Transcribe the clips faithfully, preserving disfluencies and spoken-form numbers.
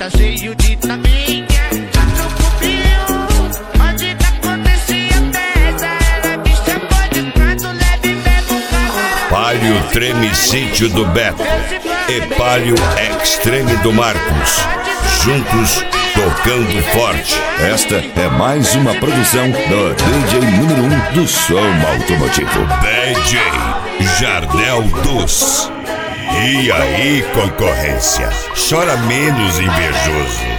tá cheio de taminha. No cubinho, onde tá acontecia a festa, ela me chamou de canto, leve mesmo camarão. Palio Treme Sítio do Beto e Palio Extreme do Marcos, juntos tocando forte. Esta é mais uma produção do D J número um do som automotivo, D J Jardel Dos. E aí, concorrência, chora menos, invejoso.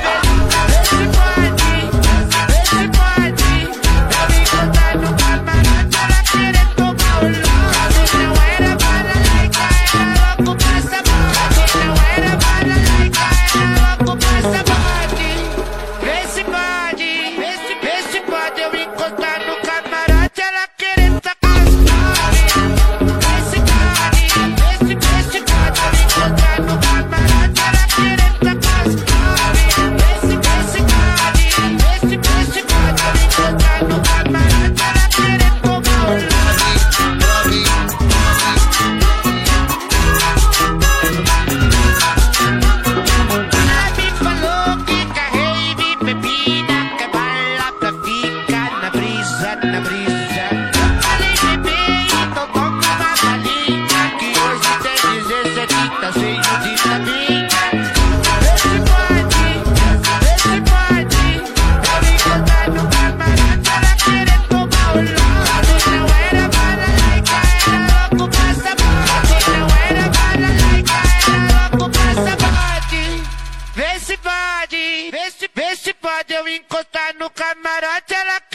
Vê se pode, vê se, vê se pode eu encostar no camarote, ela